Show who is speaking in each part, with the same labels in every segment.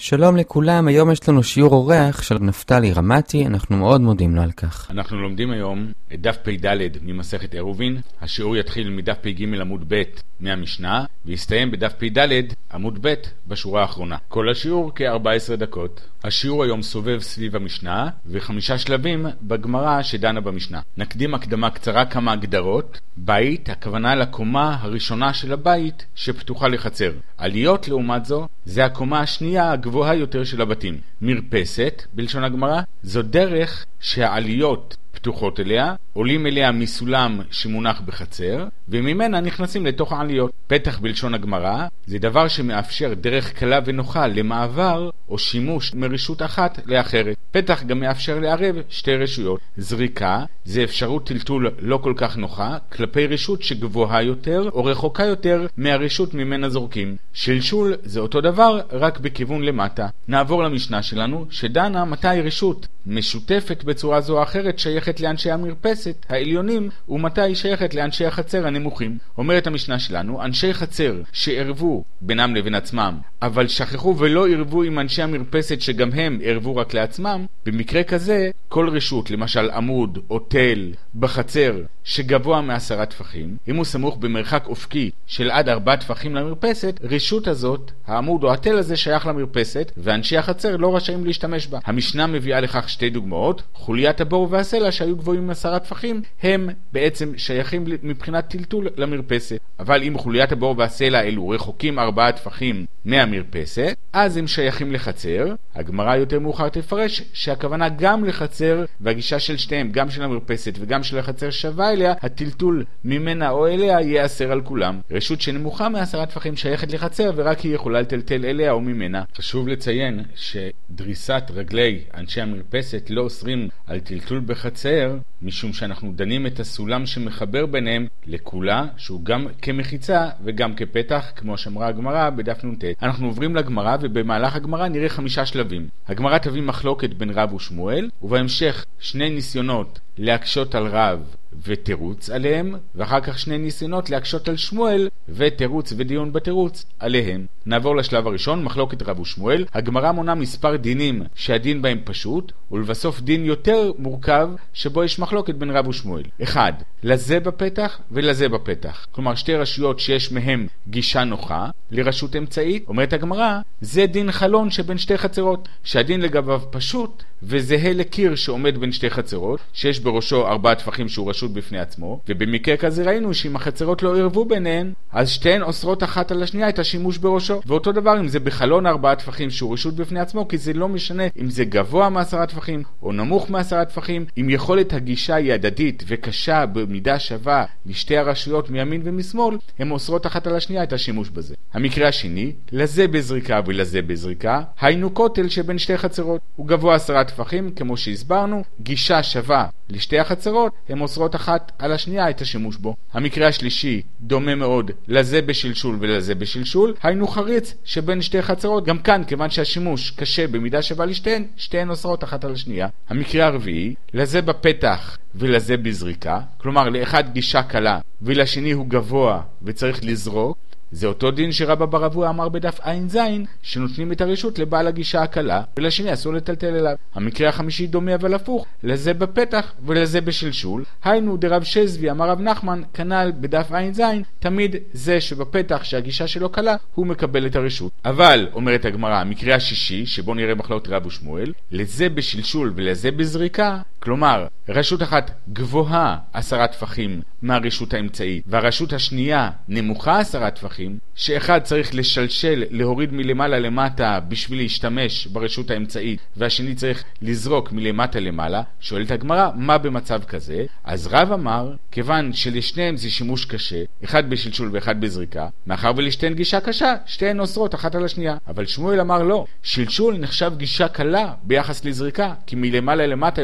Speaker 1: שלום לכולם, היום יש לנו שיעור אורח של נפתלי רמתי, אנחנו מאוד מודים לו על כך.
Speaker 2: אנחנו לומדים היום את דף פ"ד ממסכת עירובין. השיעור יתחיל מדף פ"ג עמוד ב' מהמשנה, ויסתיים בדף פ"ד עמוד ב' בשורה האחרונה. כל השיעור כ-14 דקות. השיעור היום סובב סביב המשנה, ו5 שלבים בגמרא שדנה במשנה. נקדים הקדמה קצרה כמה הגדרות. בית, הכוונה לקומה הראשונה של הבית שפתוחה לחצר. עליות לעומת זו, זה הקומה השנייה הגבוהה יותר של הבתים. מרפסת, בלשון הגמרא, זו דרך שהעליות פתוחות אליה, עולים אליה מסולם שמונח בחצר, וממנה נכנסים לתוך העליות. פתח בלשון הגמרא זה דבר שמאפשר דרך קלה ונוחה למעבר או שימוש מרשות אחת לאחרת. פתח גם מאפשר לערב שתי רשויות. זריקה זה אפשרות טלטול לא כל כך נוחה כלפי רשות שגבוהה יותר או רחוקה יותר מהרשות ממנה זורקים. שלשול זה אותו דבר רק בכיוון למטה. נעבור למשנה שלנו שדנה מתי רשות משותפת בצורה זו או אחרת שייכת לאנשי המרפסת העליונים ומתי היא שייכת לאנשי החצר הנמוכים. אומרת המשנה שלנו, אנשי חצר שערבו בינם לבין עצמם אבל שכחו ולא ערבו עם אנשי המרפסת שגם הם ערבו רק לעצמם, במקרה כזה כל רשות, למשל עמוד או תל בחצר שגבוה מ10 טפחים, אם הוא סמוך במרחק אופקי של עד 4 טפחים למרפסת, רשות הזאת, העמוד או התל הזה שייך למרפסת ואנשי החצר לא רשאים להשתמש בה. המשנה מביאה לכך 2 דוגמאות. חוליית הבור והסלע שהיו גבוהים מ10 טפחים הם בעצם שייכים מבחינת טלטול למרפסת, אבל אם חוליית הבור והסלע אלו רחוקים 4 טפחים מהמרפסת, אז הם שייכים לחצר. הגמרא יותר מאוחר תפרש שהכוונה גם לחצר, והגישה של שתיהם, גם של המרפסת וגם של החצר שווה אליה, הטלטול ממנה או אליה ייאסר על כולם. רשות שנמוכה מ10 טפחים שייכת לחצר ורק היא יכולה לטלטל אליה או ממנה. חשוב לציין שדריסת רגלי אנשי המרפסת לא אוסרים על טלטול בחצר, משום שאנחנו דנים את הסולם שמחבר ביניהם לכולה, שהוא גם כמחיצה וגם כפתח, כמו שאמרה הגמרא בדף נ"ט. אנחנו עוברים לגמרא, ובמהלך הגמרא נראה 5 שלבים. הגמרא תביא מחלוקת בין רב ושמואל, ובהמשך 2 ניסיונות להקשות על רב ותירוץ עליהם, ואחר כך 2 ניסיונות להקשות על שמואל ותירוץ ודיון בתירוץ עליהם. נעבור לשלב הראשון, מחלוקת רב ושמואל. הגמרא מונה מספר דינים שהדין בהם פשוט, ולבסוף דין יותר מורכב שבו יש מחלוקת בין רב ושמואל. 1. לזה בפתח ולזה בפתח. כלומר 2 רשויות שיש מהם גישה נוחה לרשות אמצעית. אומרת הגמרא, זה דין חלון שבין 2 חצרות, שהדין לגביו פשוט וזהה לקיר שעומד בין 2 חצרות, שיש בראשו 4 טפחים שהוא רשות בפני עצמו, ובמקרה כזה ראינו שאם החצרות לא ערבו ביניהן, אז שתיהן אוסרות אחת על השנייה את השימוש בראשו. ואותו דבר אם זה בחלון 4 טפחים שהוא רשות בפני עצמו, כי זה לא משנה אם זה גבוה מ10 טפחים או נמוך מ10 טפחים, אם יכולת הגישה היא הדדית וקשה במידה שווה לשתי הרשויות מימין ומשמאל, הן אוסרות אחת על השנייה את השימוש בזה. המקרה השני, לזה בזריקה ולזה בזריקה, היינו כותל שבין 2 חצרות, הוא גבוה 10 טפחים כמו שהסברנו, גישה שווה לשתי החצרות, הן אוסרות אחת על השנייה את השימוש בו. המקרה השלישי דומה מאוד לזה בשלשול ולזה בשלשול, היינו חריץ שבין 2 חצרות, גם כאן כיוון שהשימוש קשה במידה שווה לשתיהן, שתיהן אוסרות אחת על השנייה. המקרה הרביעי, לזה בפתח ולזה בזריקה, כלומר לאחד גישה קלה ולשני הוא גבוה וצריך לזרוק, זה אותו דין שרבא בר אבוה אמר בדף ע"ז שנותנים את הרשות לבעל הגישה הקלה ולשני אסור לטלטל אליו. המקרה החמישי דומה אבל הפוך, לזה בפתח ולזה בשלשול, היינו דרב שזבי אמר רב נחמן כנ"ל בדף ע"ז, תמיד זה שבפתח שהגישה שלו קלה הוא מקבל את הרשות. אבל אומרת הגמרא, המקרה השישי שבו נראה מחלוקת רב ושמואל, לזה בשלשול ולזה בזריקה, כלומר רשות אחת גבוהה 10 טפחים מהרשות האמצעית והרשות השנייה נמוכה 10 טפחים, שאחד צריך לשלשל להוריד מלמעלה למטה בשביל להשתמש ברשות האמצעית והשני צריך לזרוק מלמטה למעלה. שואלת הגמרא, מה במצב כזה? אז רב אמר, כיוון שלשניהם זה שימוש קשה, אחד בשלשול ואחד בזריקה, מאחר ולשתיהן גישה קשה, שתיהן אוסרות אחת על השנייה. אבל שמואל אמר לא, שלשול נחשב גישה קלה ביחס לזריקה, כי מלמעלה למטה יותר נוח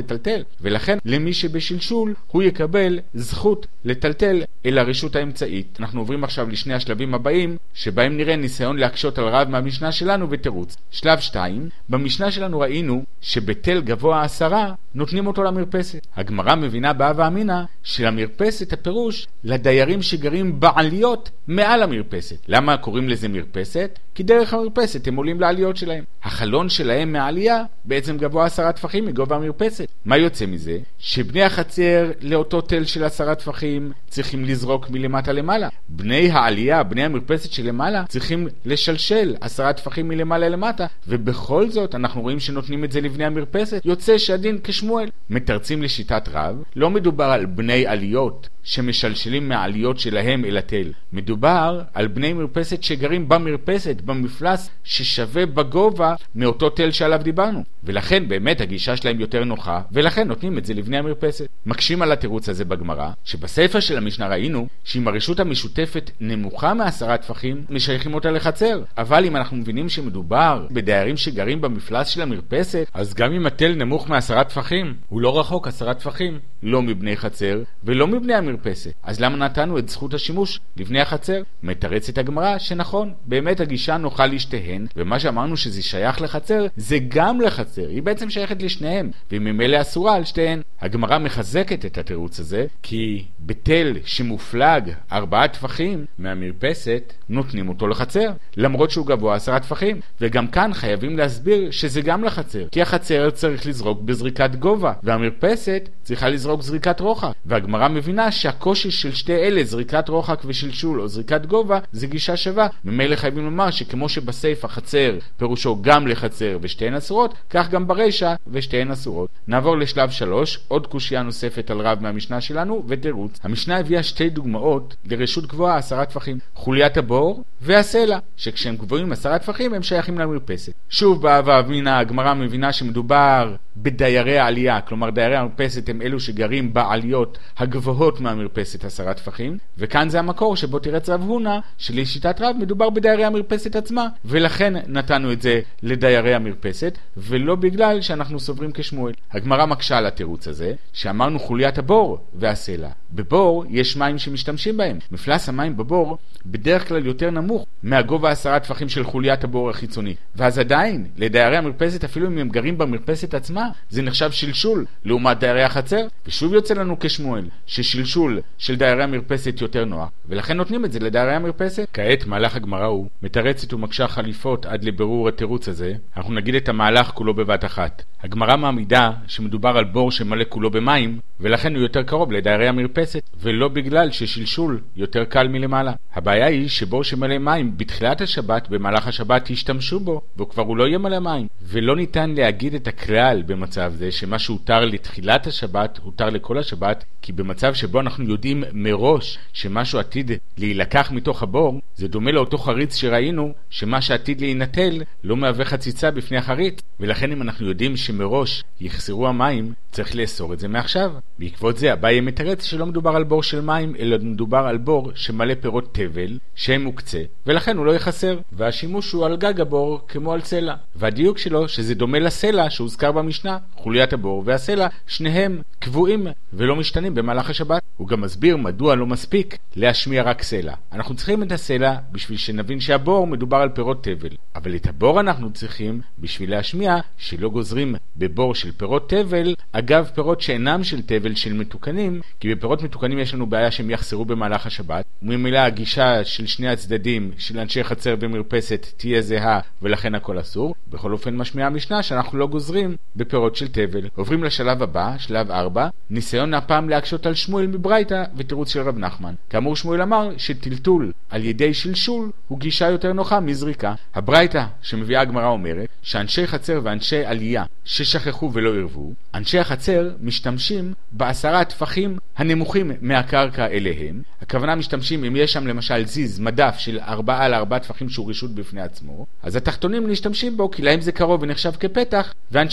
Speaker 2: לטלטל, ולכן למי שבשלשול הוא יקבל זכות לטלטל אל הרשות האמצעית. אנחנו עוברים עכשיו לשני השלבים הבאים, שבהם נראה ניסיון להקשות על רב מהמשנה שלנו ותירוץ. שלב 2, במשנה שלנו ראינו שבתל גבוה 10 נותנים אותו למרפסת. הגמרא מבינה בהווה אמינא שלמרפסת הפירוש לדיירים שגרים בעליות מעל המרפסת. למה קוראים לזה מרפסת? כי דרך המרפסת הם עולים לעליות שלהם. החלון שלהם מהעלייה בעצם גבוה 10 טפחים מגובה המרפסת. מה יוצא מזה? שבני החצר לאותו תל של 10 טפחים צריכים לזרוק מלמטה למעלה. בני העלייה, בני המרפסת שלמעלה, צריכים לשלשל 10 טפחים מלמעלה למטה, ובכל זאת אנחנו רואים שנותנים את זה לבני המרפסת. יוצא שהדין כשמואל. מתרצים לשיטת רב, לא מדובר על בני עליות שמשלשלים מהעליות שלהם אל התל. מדובר על בני מרפסת שגרים במרפסת, במפלס ששווה בגובה מאותו תל שעליו דיברנו. ולכן באמת הגישה שלהם יותר נוחה, ולכן נותנים את זה לבני המרפסת. מקשים על התירוץ הזה בגמרא, שבספר של המשנה ראינו שאם הרשות המשותפת נמוכה מ10 טפחים, משייכים אותה לחצר. אבל אם אנחנו מבינים שמדובר בדיירים שגרים במפלס של המרפסת, אז גם אם התל נמוך מ10 טפחים, הוא לא רחוק 10 טפחים, לא מבני חצר ולא מבני המרפסת. אז למה נתנו את זכות השימוש לבני החצר? מתרצת הגמרא שנכון, באמת הגישה נוחה לשתיהן, ומה שאמרנו שזה שייך לחצר, זה גם לחצר. היא בעצם שייכת לשניהם, וממילא אסורה על שתיהן. הגמרא מחזקת את התירוץ הזה, כי בתל שמופלג 4 טפחים מהמרפסת, נותנים אותו לחצר, למרות שהוא גבוה 10 טפחים. וגם כאן חייבים להסביר שזה גם לחצר, כי החצר צריך לזרוק בזריקת גובה, והמרפסת צריכה לזרוק זריקת רוחק. והגמרא מבינה שהקושי של שתי אלה, זריקת רוחק ושלשול או זריקת גובה, זה גישה שווה. ממילא חייבים לומר שכמו שבסייף החצר פירושו גם לחצר ושתיהן אסורות, כך גם ברישה ושתיהן אסורות. נעבור לשלב 3, עוד קושיה נוספת על רב מהמשנה שלנו ותירוץ. המשנה הביאה 2 דוגמאות לרשות גבוהה 10 טפחים, חוליית הבור והסלע, שכשהם גבוהים 10 טפחים הם שייכים למרפסת. שוב בהווה אמינא הגמרא מבינה שמדובר בדיירי העלייה, כלומר דיירי המרפסת הם אלו שגרים בעליות הגבוהות מהמרפסת 10 טפחים, וכאן זה המקור שבו תירץ רב הונא שלשיטת רב מדובר בדיירי המרפסת עצמה, ולכן נתנו את זה לדיירי המרפסת, ולא בגלל שאנחנו סוברים כשמואל. הגמרא מקשה על התירוץ הזה, שאמרנו חוליית הבור והסלע. בבור יש מים שמשתמשים בהם. מפלס המים בבור בדרך כלל יותר נמוך מהגובה 10 טפחים של חוליית הבור החיצוני, ואז עדיין לדיירי המרפסת, אפילו אם הם גרים במרפסת עצמה, זה נחשב שלשול לעומת דיירי החצר. ושוב יוצא לנו כשמואל ששלשול של דיירי המרפסת יותר נוח, ולכן נותנים את זה לדיירי המרפסת. כעת מהלך הגמרא הוא מתרצת ומקשה חליפות עד לבירור התירוץ הזה. אנחנו נגיד את המהלך כולו בבת אחת. הגמרא מעמידה שמדובר על בור שמלא כולו במים, ולכן הוא יותר קרוב לדיירי המרפסת, ולא בגלל ששלשול יותר קל מלמעלה. הבעיה היא שבור שמלא מים בתחילת השבת, במהלך השבת ישתמשו בו, וכבר הוא לא יהיה מלא מים. ולא ניתן להגיד את הכלל במצב זה שמה שהותר לתחילת השבת הותר לכל השבת, כי במצב שבו אנחנו יודעים מראש שמשהו עתיד להילקח מתוך הבור, זה דומה לאותו חריץ שראינו שמה שעתיד להינטל לא מהווה חציצה בפני החריץ, ולכן אם אנחנו יודעים שמראש יחסרו המים, צריך לאסור את זה מעכשיו. בעקבות זה אביי מתרץ שלא מדובר על בור של מים, אלא מדובר על בור שמלא פירות תבל שהם מוקצה, ולכן הוא לא יחסר, והשימוש הוא על גג הבור כמו על סלע. והדיוק שלו שזה דומה לסלע שהוזכר במשנה, חוליית הבור והסלע, שניהם קבועים ולא משתנים במהלך השבת. הוא גם מסביר מדוע לא מספיק להשמיע רק סלע. אנחנו צריכים את הסלע בשביל שנבין שהבור מדובר על פירות תבל, אבל את הבור אנחנו צריכים בשביל להשמיע שלא גוזרים בבור של פירות תבל אגב פירות שאינם של תבל של מתוקנים, כי בפירות מתוקנים יש לנו בעיה שהם יחסרו במהלך השבת, וממילא הגישה של שני הצדדים של אנשי חצר ומרפסת תהיה זהה, ולכן הכל אסור. בכל אופן משמיעה המשנה שאנחנו לא גוזרים בפירות של תבל. עוברים לשלב הבא, שלב 4, ניסיון הפעם להקשות על שמואל מברייתא ותירוץ של רב נחמן. כאמור שמואל אמר שטלטול על ידי שלשול הוא גישה יותר נוחה מזריקה. הברייתא שמביאה הגמרא אומרת שאנשי חצר ואנשי עלייה ששכחו ולא ערבו, אנשי החצר משתמשים ב10 טפחים הנמוכים מהקרקע אליהם. הכוונה משתמשים אם יש שם למשל זיז מדף של 4 על 4 טפחים שהוא רשות בפני עצמו, אז התחתונים משתמשים בו כי להם זה קרוב ונחשב כפתח, ואנשי עלייה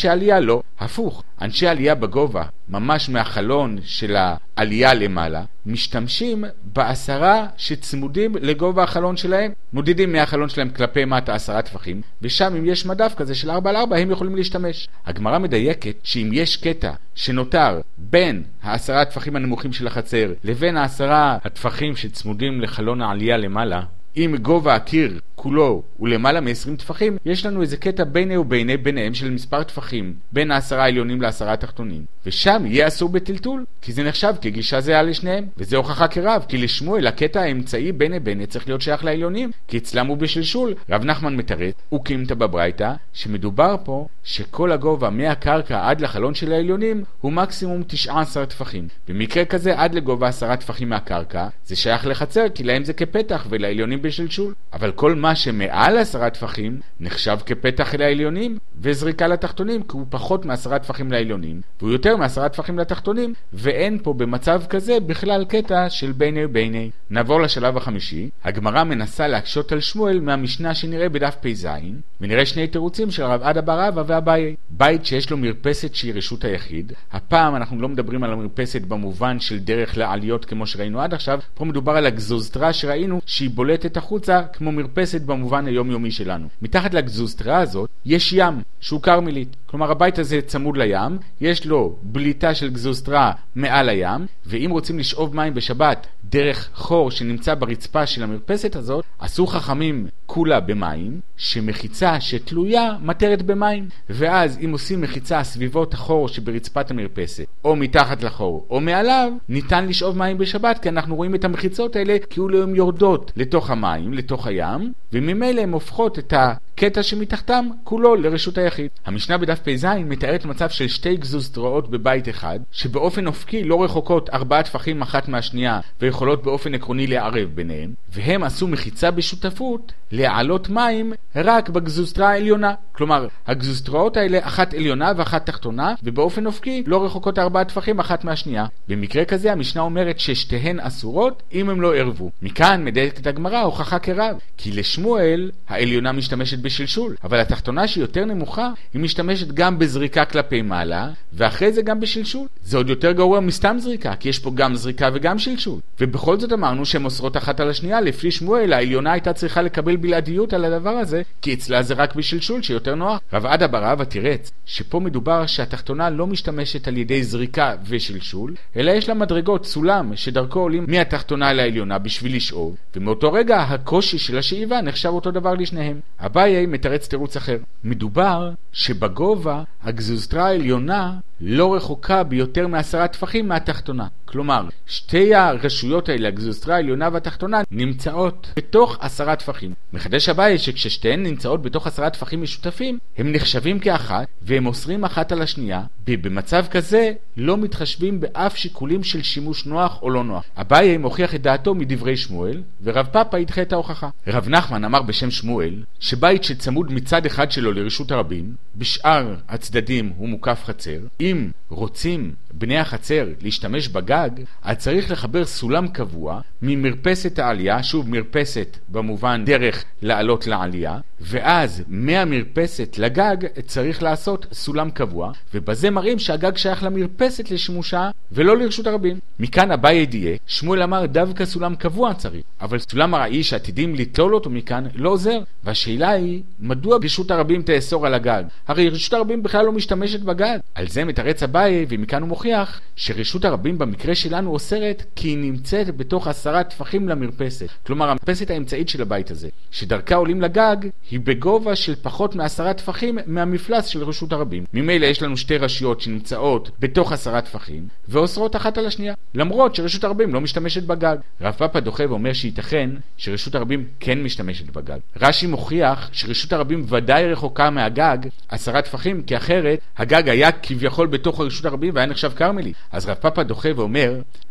Speaker 2: לא, הפוך. אנשי עלייה בגובה, ממש מהחלון של העלייה למעלה, משתמשים בעשרה שצמודים לגובה החלון שלהם. מודדים מהחלון שלהם כלפי מטה 10 טפחים, ושם אם יש מדף כזה של 4x4 הם יכולים להשתמש. הגמרא מדייקת שאם יש קטע שנותר בין 10 טפחים הנמוכים של החצר לבין 10 הטפחים שצמודים לחלון העלייה למעלה, אם גובה הקיר כולו הוא למעלה מ-20 טפחים, יש לנו איזה קטע ביניהם של מספר טפחים, בין 10 העליונים ל10 התחתונים. ושם יהיה אסור בטלטול, כי זה נחשב כגישה זהה לשניהם. וזה הוכחה כרב, כי לשמואל הקטע האמצעי ביני צריך להיות שייך לעליונים, כי אצלם הוא בשלשול. רב נחמן מתרץ, וקימתא בברייתא, שמדובר פה שכל הגובה מהקרקע עד לחלון של העליונים הוא מקסימום 19 טפחים. במקרה כזה עד לגובה 10 טפחים מהקרקע, זה שייך לחצר, כי להם זה כפתח ולעליונים בשלשול. אבל כל מה שמעל 10 טפחים נחשב כפתח לעליונים וזריקה לתחתונים, כי הוא פחות מ10 טפחים לעליונים והוא יותר מ10 טפחים לתחתונים, ואין פה במצב כזה בכלל קטע של ביני. נעבור לשלב החמישי. הגמרא מנסה להקשות על שמואל מהמשנה שנראה בדף פ"ז, ונראה שני תירוצים של רב עדה בר אבא ואביי. בית שיש לו מרפסת שהיא רשות היחיד. הפעם אנחנו לא מדברים על המרפסת במובן של דרך לעליות כמו שראינו עד עכשיו, פה מדובר על הגזוזתרה שראינו שהיא בולטת החוצה כמו מרפסת במובן היומיומי שלנו. מתחת לגזוזתרה הזאת יש ים שהוא קרמלית, כלומר הבית הזה צמוד לים, יש לו בליטה של גזוזתרה מעל הים, ואם רוצים לשאוב מים בשבת דרך חור שנמצא ברצפה של המרפסת הזאת, עשו חכמים כולה במים, שמחיצה שתלויה מטרת במים. ואז אם עושים מחיצה סביבות החור שברצפת המרפסת, או מתחת לחור, או מעליו, ניתן לשאוב מים בשבת, כי אנחנו רואים את המחיצות האלה כאילו הן יורדות לתוך המים, לתוך הים, וממילא הן הופכות את הקטע שמתחתם כולו לרשות היחיד. המשנה בדף פ"ז מתארת מצב של שתי גזוזתראות בבית אחד, שבאופן אופקי לא רחוקות 4 טפחים אחת מהשנייה, ויכולות באופן עקרוני לערב ביניהם, והם עשו מחיצה בשותפות להעלות מים רק בגזוזתרה העליונה. כלומר, הגזוזתראות האלה אחת עליונה ואחת תחתונה, ובאופן אופקי לא רחוקות 4 טפחים אחת מהשנייה. במקרה כזה המשנה אומרת ששתיהן אסורות אם הם לא ערבו. מכאן מדייקת הגמרא הוכחה כרב, כי לשמואל העליונה משתמשת בשלשול, אבל התחתונה שהיא יותר נמוכה היא משתמשת גם בזריקה כלפי מעלה, ואחרי זה גם בשלשול. זה עוד יותר גרוע מסתם זריקה, כי יש פה גם זריקה וגם שלשול. ובכל זאת אמרנו שהן אוסרות אחת על השנייה. לפי שמואל העליונה הייתה צריכה לקבל בלעדיות על הדבר הזה, כי אצלה זה רק בשלשול שיותר נוח. רב עדה בר אבא תירץ שפה מדובר שהתחתונה לא משתמשת על ידי זריקה ושלשול, אלא יש לה מדרגות, סולם, שדרכו עולים מהתחתונה לעליונה בשביל לשאוב, ומאותו רגע הקושי של השאיבה נחשב אותו דבר לשניהם. אביי מתרץ תירוץ אחר. מדובר שבגובה הגזוזתרה העליונה לא רחוקה ביותר מ10 טפחים מהתחתונה. כלומר, שתי הרשויות האלה, הגזוזתרה העליונה והתחתונה, נמצאות בתוך 10 טפחים. מחדש אביי שכששתיהן נמצאות בתוך 10 טפחים משותפים, הם נחשבים כאחת, והם אוסרים אחת על השנייה, ובמצב כזה לא מתחשבים באף שיקולים של שימוש נוח או לא נוח. אביי מוכיח את דעתו מדברי שמואל, ורב פאפא ידחה את ההוכחה. רב נחמן אמר בשם שמואל, שבית שצמוד מצד אחד שלו לרשות הרבים, בשאר הצדדים הוא מוקף חצר. אם רוצים בני החצר להשתמש בגג, אז צריך לחבר סולם קבוע ממרפסת העלייה, שוב מרפסת במובן דרך לעלות לעלייה, ואז מהמרפסת לגג צריך לעשות סולם קבוע, ובזה מראים שהגג שייך למרפסת לשימושה ולא לרשות הרבים. מכאן אביי ידיעה, שמואל אמר דווקא סולם קבוע צריך, אבל סולם ארעי שעתידים לתלול אותו מכאן לא עוזר. והשאלה היא, מדוע רשות הרבים תאסור על הגג? הרי רשות הרבים בכלל לא משתמשת בגג. על זה מתרץ אביי, ומכאן הוא מוכיח שרשות הרבים במקרה שלנו אוסרת כי היא נמצאת בתוך 10 טפחים למרפסת. כלומר, המרפסת האמצעית של הבית הזה, שדרכה עולים לגג, היא בגובה של פחות מ10 טפחים מהמפלס של רשות הרבים. ממילא יש לנו שתי רשויות שנמצאות בתוך 10 טפחים ואוסרות אחת על השנייה, למרות שרשות הרבים לא משתמשת בגג. רב פאפא דוחה ואומר שייתכן שרשות הרבים כן משתמשת בגג. רש"י מוכיח שרשות הרבים ודאי רחוקה מהגג 10 טפחים, כי אחרת הגג היה כביכול בתוך רשות הרבים והיה נחשב קרמלי. אז רב פאפא דוחה ואומר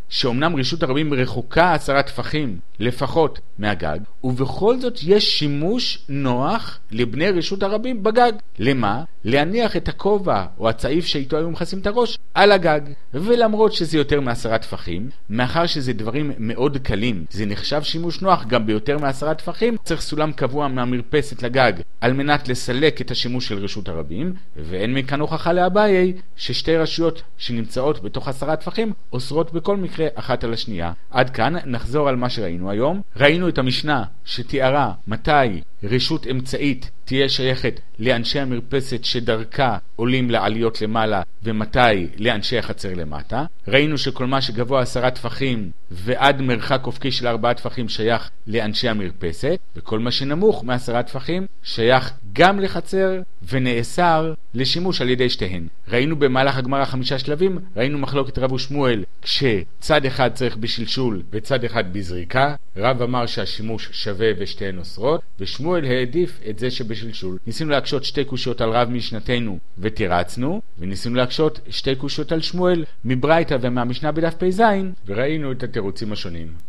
Speaker 2: שאומנם רשות הרבים רחוקה 10 טפחים לפחות מהגג, ובכל זאת יש שימוש נוח לבני רשות הרבים בגג. למה? להניח את הכובע או הצעיף שאיתו היו מכסים את הראש על הגג. ולמרות שזה יותר מ10 טפחים, מאחר שזה דברים מאוד קלים, זה נחשב שימוש נוח גם ביותר מ10 טפחים, צריך סולם קבוע מהמרפסת לגג על מנת לסלק את השימוש של רשות הרבים, ואין מכאן הוכחה לאביי ששתי רשויות שנמצאות בתוך 10 טפחים אוסרות בכל מקרה אחת על השנייה. עד כאן נחזור על מה שראינו היום. ראינו את המשנה שתיארה מתי רשות אמצעית תהיה שייכת לאנשי המרפסת שדרכה עולים לעליות למעלה ומתי לאנשי החצר למטה. ראינו שכל מה שגבוה 10 טפחים ועד מרחק אופקי של 4 טפחים שייך לאנשי המרפסת, וכל מה שנמוך מ10 טפחים שייך גם לחצר ונאסר לשימוש על ידי שתיהן. ראינו במהלך הגמרא 5 שלבים, ראינו מחלוקת רב ושמואל כשצד אחד צריך בשלשול וצד אחד בזריקה. רב אמר שהשימוש שווה ושתיהן אוסרות, ושמואל העדיף את זה שבשלשול. ניסינו להקשות 2 קושיות על רב משנתנו ותירצנו, וניסינו להקשות 2 קושיות על שמואל מברייתא ומהמשנה בדף פ"ז, וראינו את התירוצים השונים.